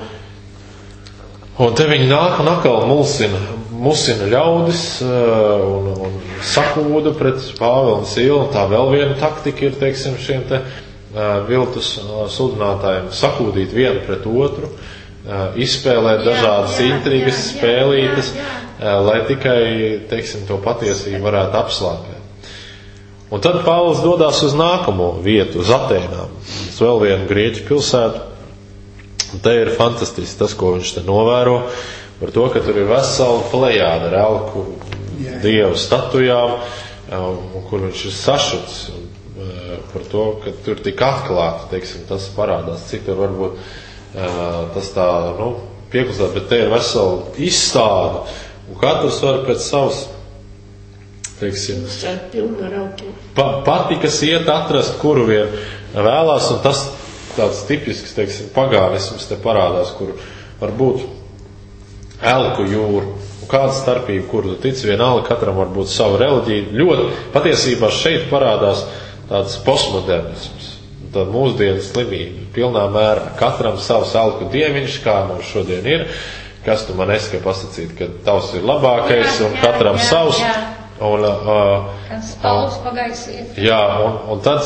S1: un te viņi nāk un atkal mulsina, musina ļaudis un, un sakūda pret Pāvilu un Silu. Tā vēl viena taktika ir, teiksim, šiem te viltus sludinātājiem sakūdīt vienu pret otru, izspēlēt jā, dažādas jā, intrigas, jā, spēlītes, jā, jā. lai tikai, teiksim, to patiesību varētu apslāpēt. Un tad Pāvils dodās uz nākamo vietu, uz Atēnām, uz vēl vienu grieķu pilsētu. Un te ir fantastiski tas, ko viņš te novēro, par to, ka tur ir vesela plejāda ar elku dievu statujām, un kur viņš ir sašuts par to, ka tur tik atklāti, teiksim, tas parādās, cik tur varbūt tas tā, nu, pieklusāt, bet te ir vesela izstāde, un katrs var pēc savas, teiksim, pa, pati, kas iet atrast, kuru vien vēlās, un tas tāds tipisks, teiksim, pagānisms te parādās, kur var būt elku jūra, un kāda starpība, kuru tu tic, vienalga, katram var būt sava reliģija. Ļoti, patiesībā šeit parādās tāds postmodernisms, tāda mūsdienas slimība, pilnā mērā, katram savs elku dieviņš, kā mums šodien ir, kas tu man esi, ka pasacīt, ka tavs ir labākais, un katram jā, savs, jā. Un, uh,
S5: kas Pauls pagaisiet.
S1: Jā, un, un tad,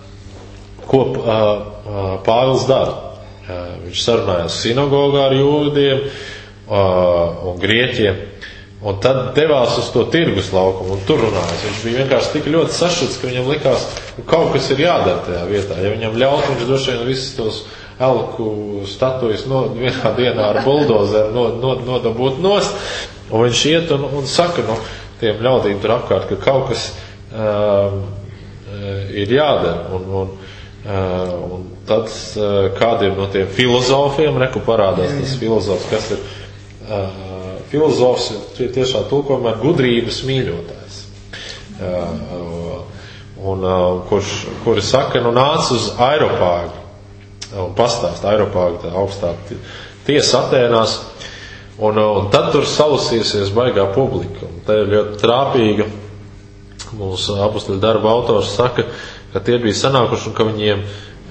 S1: ko uh, Pāvils dara? Uh, viņš sarunājās sinagogā ar jūdiem uh, un grieķiem, un tad devās uz to tirgus laukumu, un tur runājas. Viņš bija vienkārši tik ļoti sašuts, ka viņam likās, ka kaut kas ir jādara tajā vietā. Ja viņam ļaut, viņš droši vien visus tos elku statujas no, vienā dienā ar buldozeru no, no, nodabūt nost, un viņš iet un, un saka, nu, tiem ļaudīm tur apkārt, ka kaut kas uh, ir jādara, un, un Uh, un tad uh, kādiem no tiem filozofiem, reku parādās tas filozofs, kas ir uh, filozofs, ir tiešā tulkojumā gudrības mīļotājs. Uh, uh, un uh, kurš, kuri saka, nu nāc uz Aeropāgu, un pastāst Aeropāgu, tā augstā tiesa Atēnās, un, un tad tur salasīsies baigā publika. Un tā ir ļoti trāpīga, mūsu apustuļu darba autors saka, ka tie bija sanākuši un ka viņiem,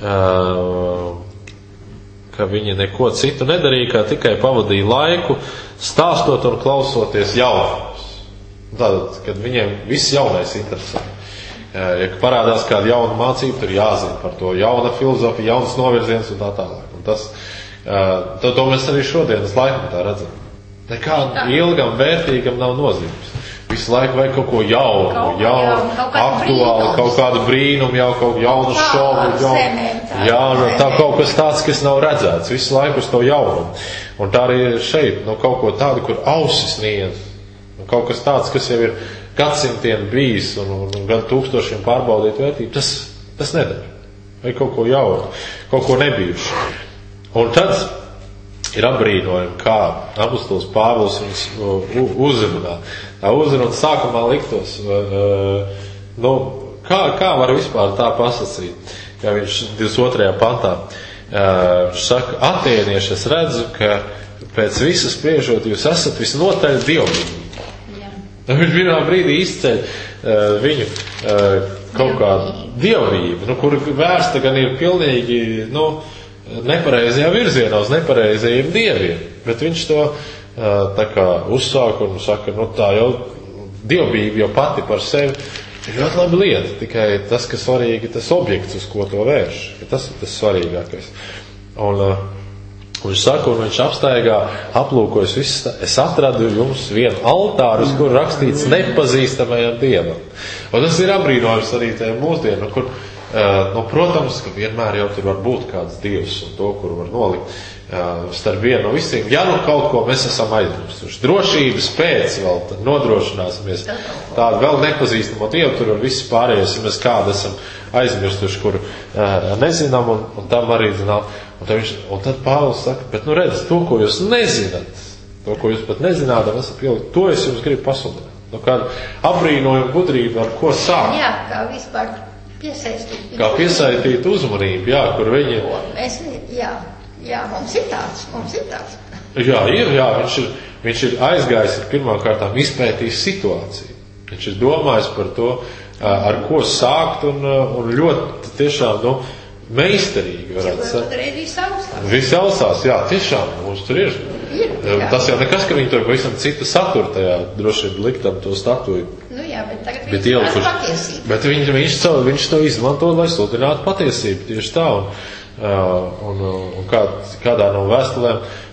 S1: ka viņi neko citu nedarīja, kā tikai pavadīja laiku, stāstot un klausoties jaunumus. Tātad, kad viņiem viss jaunais interesē. Ja parādās kāda jauna mācība, tur jāzina par to jauna filozofija, jaunas novirziens un tā tālāk. Un tas, to, to mēs arī šodienas laikmetā redzam. Nekādam ilgam, vērtīgam nav nozīmes. Visu laiku vajag kaut ko jaunu, kaut jaunu, kaut aktuāli, kaut kādu brīnumu, jau kaut jaunu šovu, jaunu, jā, tā kaut kas tāds, kas nav redzēts, visu laiku uz to jaunumu. Un tā arī ir šeit, no kaut ko tādu, kur ausis niedz, un kaut kas tāds, kas jau ir gadsimtiem bijis un, un, un gan tūkstošiem pārbaudīt vērtību, tas, tas nedara. Vai kaut ko jaunu, kaut ko nebijuši. Un tad ir apbrīnojami, kā apustulis Pāvils viņus uzrunā. Tā uzruna sākumā liktos, uh, nu, kā, kā var vispār tā pasacīt, kā viņš divdesmit otrajā pantā uh, saka, Atēnieši, es redzu, ka pēc visas spriežot jūs esat visnotaļ dievbijīgi. Viņš vienā brīdī izceļ uh, viņu uh, kaut kādu dievbijību, nu, kur vērsta gan ir pilnīgi, nu, nepareizajā virzienā uz nepareizajiem dieviem, bet viņš to tā kā uzsāk un saka, nu tā jau dievbijība jau pati par sevi ir ļoti laba lieta, tikai tas, kas svarīgi, tas objekts, uz ko to vērš, tas ir tas svarīgākais. Un, un viņš saka, un viņš apstaigā, aplūkojas viss, es atradu jums vienu altāru, uz kur rakstīts nepazīstamajam dievam. Un tas ir apbrīnojums arī tajā mūsdienu, kur Uh, nu, protams, ka vienmēr jau tur var būt kāds dievs un to, kur var nolikt uh, starp vienu no visiem. Ja nu kaut ko mēs esam aizmirstuši, drošības pēc vēl tad nodrošināsimies tādu vēl nepazīstamo dievu, tur var viss pārējais, ja mēs kādu esam aizmirstuši, kur uh, nezinām un, un tam arī zinām. Un tad, viņš, un tad Pāvils saka, bet nu redz, to, ko jūs nezināt, to, ko jūs pat nezināt, esat pielikt, to es jums gribu pasludināt. Nu, kāda apbrīnojuma gudrība, ar ko sākt.
S5: Jā, kā vispār piesaistīt.
S1: Kā piesaistīt uzmanību, jā, kur viņi...
S5: Mēs, jā, jā, mums ir tāds, mums ir tāds.
S1: Jā, ir, jā, viņš ir, viņš ir aizgājis, pirmām kārtām izpētījis situāciju. Viņš ir domājis par to, ar ko sākt un, un ļoti tiešām, nu, meistarīgi varētu
S5: sakt. Viss austās.
S1: Viss austās, jā, tiešām, mums tur ir.
S5: ir
S1: Tas jau nekas, ka viņi tur pavisam citu saturu tajā droši vien liktam to statuju.
S5: Nu jā, bet tagad
S1: bet
S5: viņš ir patiesība.
S1: Bet viņš, viņš, viņš to izmanto, lai sludinātu patiesību, tieši tā. Un, un, un kā, kādā no vēstulēm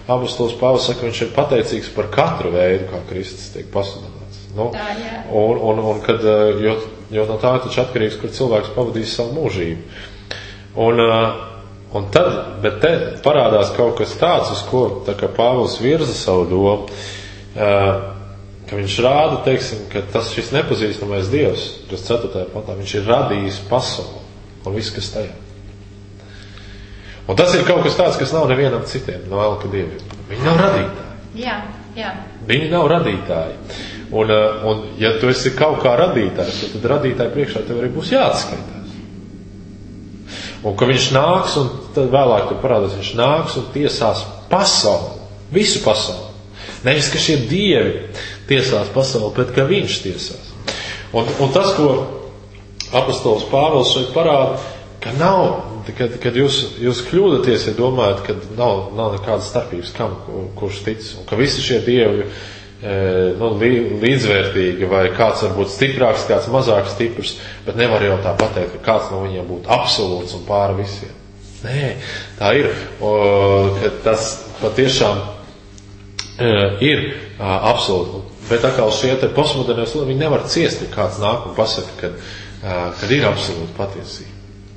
S1: apostols Pāvils saka, viņš ir pateicīgs par katru veidu, kā Kristus tiek pasludināts. Nu,
S5: Tā, jā.
S1: un, un, un kad, jo, jo no tā taču atkarīgs, kur cilvēks pavadīs savu mūžību. Un, un tad, bet te parādās kaut kas tāds, uz ko tā kā Pāvils virza savu domu, ka viņš rāda, teiksim, ka tas šis nepazīstamais Dievs, kas ceturtajā pantā, viņš ir radījis pasauli un viss, kas tajā. Un tas ir kaut kas tāds, kas nav nevienam citiem no elka dieviem. Viņi nav radītāji.
S5: Jā, jā.
S1: Viņi nav radītāji. Un, un ja tu esi kaut kā radītājs, tad radītāji priekšā tev arī būs jāatskaitās. Un ka viņš nāks, un tad vēlāk tu parādās, viņš nāks un tiesās pasauli. Visu pasauli. Nevis, ka šie dievi tiesās pasauli, bet ka viņš tiesās. Un, un tas, ko apostols Pāvils šeit parāda, ka nav, kad, kad jūs, jūs kļūdaties, ja domājat, ka nav, nav nekādas starpības kam, kurš tic, un ka visi šie dievi e, nu, līdzvērtīgi, vai kāds var būt stiprāks, kāds mazāk stiprs, bet nevar jau tā pateikt, ka kāds no viņiem būtu absolūts un pāri visiem. Nē, tā ir, o, ka tas patiešām e, ir a, absolūti, bet atkal šie te postmodernie, viņi nevar ciest, ja kāds nāk un pasaka, kad, a, kad ir absolūta patiesība.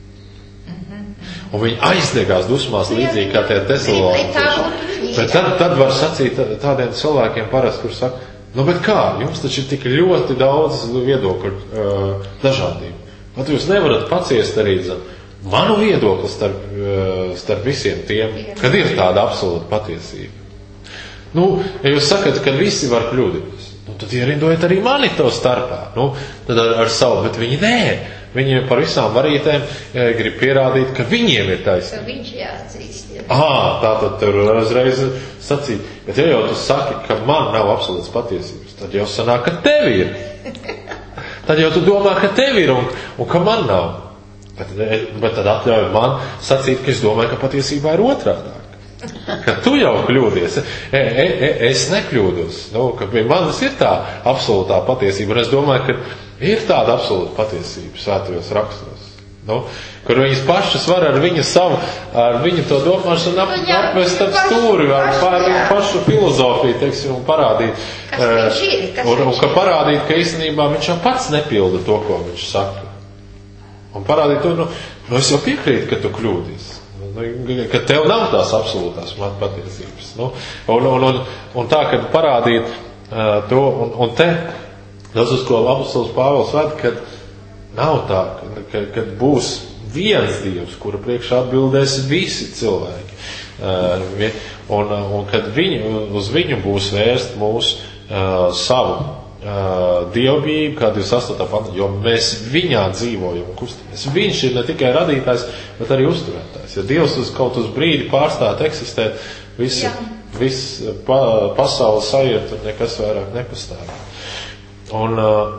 S1: Un viņi aizdegās dusmās līdzīgi kā tie tesaloniķieši. Bet tad, tad var sacīt tādiem cilvēkiem parasti, kur saka, nu bet kā, jums taču ir tik ļoti daudz viedokļu uh, dažādību. Pat jūs nevarat paciest arī zin, manu viedokli starp, uh, starp visiem tiem, kad ir tāda absolūta patiesība. Nu, ja jūs sakat, ka visi var kļūdīties, nu tad ierindojat arī mani to starpā. Nu, tad ar, ar savu, bet viņi nē. Viņiem par visām varītēm ja, grib pierādīt, ka viņiem ir taisnība.
S5: Ka viņš jāatzīst. Jā.
S1: Ā, tātad tev uzreiz sacīt. Bet ja jau tu saki, ka man nav absolūts patiesības, tad jau sanāk, ka tev ir. Tad jau tu domā, ka tev ir un, un ka man nav. Bet, bet tad atļauj man sacīt, ka es domāju, ka patiesībā ir otrādāk. Ka tu jau kļūdies. E, e, e, es nekļūdos. Nu, ka pie manis ir tā absolūtā patiesība. Un es domāju, ka ir tāda absolūta patiesība svētajos rakstos. Nu, kur viņas pašas var ar viņu savu, ar viņu to domāšanu ap, apvest ap stūri, ar pār viņu pašu filozofiju, teiksim, un parādīt,
S5: Kas ir, kas
S1: un, un ka parādīt, ka īstenībā viņš jau pats nepilda to, ko viņš saka. Un parādīt to, nu, nu es jau piekrītu, ka tu kļūdies. Ka tev nav tās absolūtās patiesības. Nu, un, un, un, un tā, kad parādīt uh, to, un, un te, tas, uz ko apostols Pāvils ved, kad nav tā, ka, kad būs viens Dievs, kura priekšā atbildēs visi cilvēki. Uh, un, un kad viņu, uz viņu būs vērst mūsu uh, savu uh, dievbijību, kā divdesmit astotā pantā, jo mēs viņā dzīvojam un kustamies. Viņš ir ne tikai radītājs, bet arī uzturētājs. Ja Dievs uz kaut uz brīdi pārstāt eksistēt, viss vis pa, pasaule sajiet un nekas vairāk nepastāv. Un,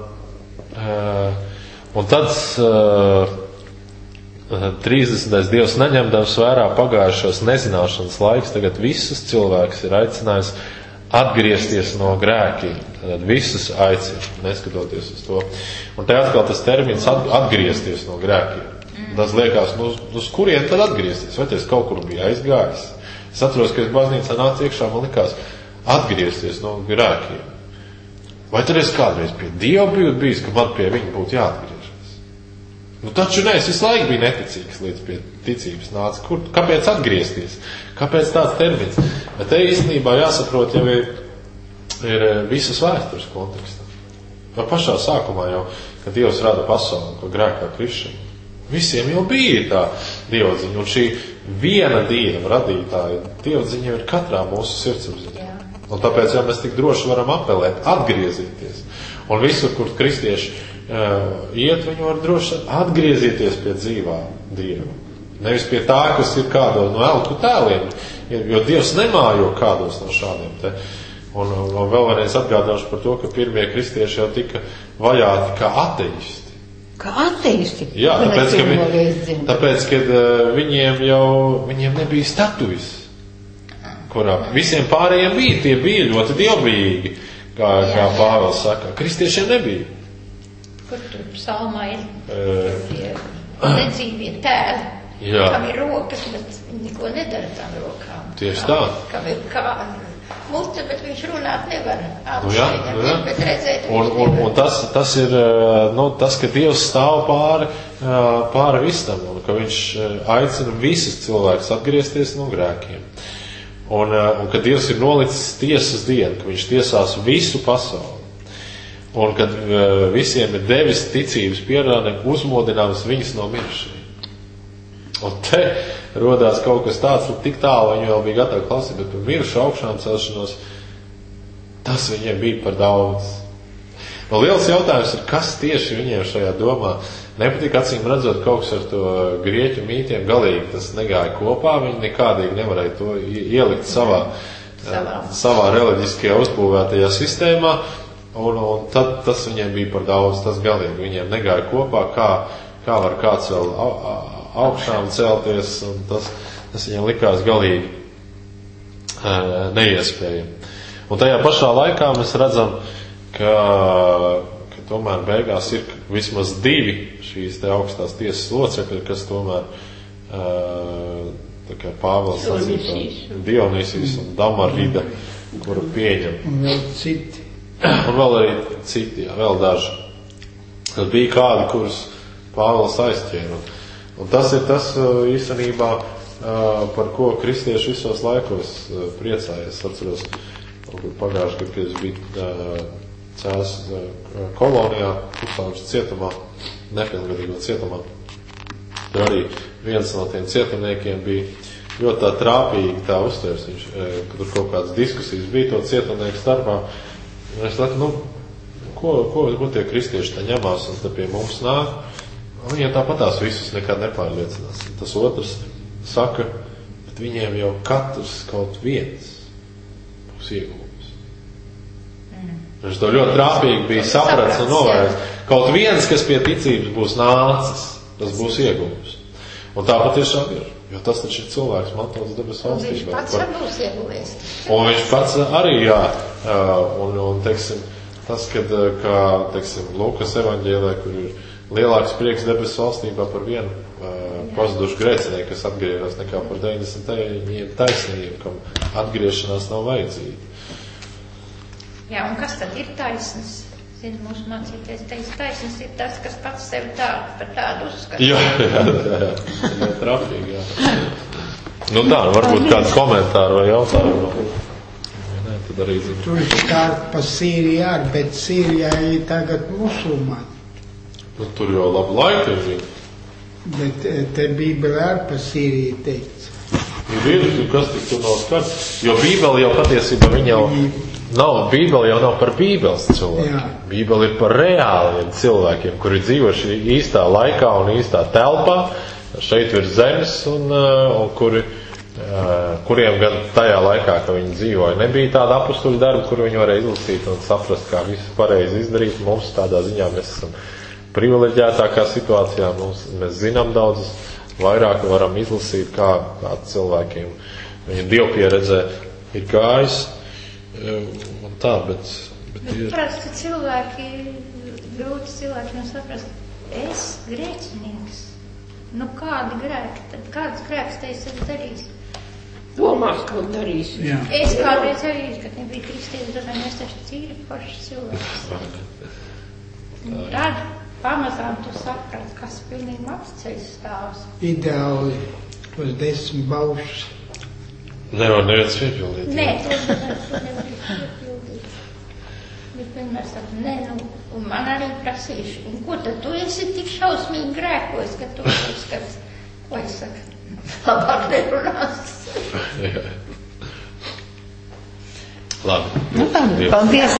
S1: uh, un tad uh, trīsdesmitais Dievs neņemdams vērā pagājušos nezināšanas laiks, tagad visus cilvēkus ir aicinājis atgriezties no grēkiem. Tad visus aicina, neskatoties uz to. Un te atkal tas termins atgriezties no grēkiem. Tas liekas, nu, uz kurien tad atgriezties? Vai es kaut kur biju aizgājis? Es atceros, ka es baznīcā nācu iekšā, man likās atgriezties no grēkiem. Vai tad es kādreiz pie Dieva biju bijis, ka man pie viņa būtu jāatgriežas? Nu, taču ne, es visu laiku biju neticīgs līdz pie ticības nāca. Kur, kāpēc atgriezties? Kāpēc tāds termins? Bet te īstenībā jāsaprot jau ir, ir visas vēstures kontekstā. Jau pašā sākumā jau, kad Dievs rada pasauli, ko grēkā krišana, visiem jau bija tā dievziņa. Un šī viena Dieva radītāja dievziņa ir katrā mūsu sirdsapziņā. Un tāpēc jau mēs tik droši varam apelēt, atgriezieties. Un visur, kur kristieši uh, iet, viņi var droši atgriezieties pie dzīvā Dieva. Nevis pie tā, kas ir kādā no elku tēliem, jo Dievs nemājo kādos no šādiem te. Un, un vēl vienreiz atgādināšu par to, ka pirmie kristieši jau tika vajāti kā ateisti.
S4: Kā ateisti?
S1: Jā, tāpēc, ka vi, tāpēc, kad uh, viņiem jau, viņiem nebija statujas, kurā visiem pārējiem bija, tie bija ļoti dievbijīgi, kā, kā Pāvils saka. Kristiešiem nebija.
S5: Kur tur psalmā ir uh, nedzīvie tēli?
S1: Jā.
S5: Kam ir rokas, bet viņi neko nedara tām rokām.
S1: Tieši tā.
S5: Kam ir kā mute, bet viņš runāt nevar.
S1: Nu jā, nu jā.
S5: Bet redzēt,
S1: un, un, un tas, tas ir, nu, tas, ka Dievs stāv pāri, pāri visam, un ka viņš aicina visus cilvēkus atgriezties no grēkiem. Un, un ka Dievs ir nolicis tiesas dienu, ka viņš tiesās visu pasauli. Un kad visiem ir devis ticības pierādēm, uzmodinājums viņus no mirušajiem. Un te rodās kaut kas tāds, un tik tālu viņi vēl bija gatavi klausīt, bet par mirušu augšām celšanos, tas viņiem bija par daudz. No liels jautājums ir, kas tieši viņiem šajā domā nepatīk, acīm redzot kaut kas ar to grieķu mītiem, galīgi tas negāja kopā, viņi nekādīgi nevarēja to ielikt savā, savā, savā reliģiskajā uzbūvētajā sistēmā, un, un tad tas viņiem bija par daudz, tas galīgi viņiem negāja kopā, kā, kā var kāds vēl augšām celties, un tas, tas viņiem likās galīgi neiespējami. Un tajā pašā laikā mēs redzam, ka, ka tomēr beigās ir vismaz divi šīs te augstās tiesas locekļi, kas tomēr tā kā Pāvils atzīst Dionīsijas un Damarida, kuru pieņem.
S2: Un vēl citi.
S1: Un vēl arī citi, jā, vēl daži. Tad bija kādi, kurus Pāvils aizķēra. Un, un tas ir tas īstenībā, par ko kristieši visos laikos priecājas. Atceros, pagājuši, kad es biju Cēs kolonijā, Pusauģis cietumā, nepilngadīgo cietumā. Tur arī viens no tiem cietumniekiem bija ļoti tā trāpīgi tā uztvers. Viņš, kad tur kaut kādas diskusijas bija to cietumnieku starpā. Un es saku, nu, ko, ko, ko tie kristieši tā ņemās un te pie mums nāk? Un viņiem tāpatās visus nekad nepārliecinās. Tas otrs saka, bet viņiem jau katrs kaut viens būs iegūts. Viņš to ļoti trāpīgi bija saprats un novērts. Kaut viens, kas pie ticības būs nācis, tas būs iegūts. Un tā patiešām ir. Jo tas taču ir cilvēks mantots debesu valstībā.
S5: Viņš pats par... būs iegūts.
S1: Un viņš pats arī, jā. Un, un teiksim, tas, kad, kā, teiksim, Lūkas evaņģēlē, kur ir lielāks prieks debesu valstībā par vienu uh, pazudušu grēcinieku, kas atgriežas, nekā par deviņdesmit deviņiem taisnīgiem, kam atgriešanās nav vajadzīga.
S5: Jā, un kas tad ir taisns? Zinu, mūsu mācīties teiks, taisns ir tas, kas pats sevi tādu par tādu uzskata. Jā,
S1: jā, jā, jā. Jā, trafīgi, jā. Nu tā, varbūt kāds komentāri vai jautājumi. Nē, tad arī zinu.
S2: Tur ir kārt pa Sīriju ar, bet Sīrijā ir tagad musulmani.
S1: Nu, tur jau labu laiku ir viņi.
S2: Bet te Bībelē ar pa Sīriju teikts.
S1: Ir ir, kas tik tur nav skarts. Jo Bībeli jau patiesībā viņa jau... Nav, Bībeli jau nav par Bībeles cilvēkiem. Bībeli ir par reāliem cilvēkiem, kuri dzīvoši īstā laikā un īstā telpā, šeit virs zemes, un, un kuri, kuriem gan tajā laikā, kad viņi dzīvoja, nebija tāda apustuļu darba, kur viņi varēja izlasīt un saprast, kā visu pareizi izdarīt. Mums tādā ziņā mēs esam privileģētākā situācijā, mums, mēs zinām daudz, vairāk varam izlasīt, kā, kā cilvēkiem viņa dievpieredzē ir gājis. Un tā, bet... Bet, bet
S5: ir... Prasti cilvēki, grūti cilvēkiem saprast, es grēcinieks. Nu kādi grēki, tad kāds grēks te es esmu darījis?
S3: Domās, ko darīs.
S2: Jā.
S5: Es kādreiz arī, kad nebija kristietis, domāju, mēs taču cīri paši cilvēks. Tad pamazām tu saprāt, kas pilnīgi apceļ stāvs.
S2: Ideāli tos desmit baušus.
S1: Nevar neviens piepildīt.
S5: Nē, to nevar piepildīt. Bet vienmēr saka, nē, nu, un man arī prasīšu. Un ko tad tu esi tik šausmīgi grēkojis, ka tu uzskats? Ko es saku? Labāk nerunās.
S1: Labi.
S4: Nu, paldies.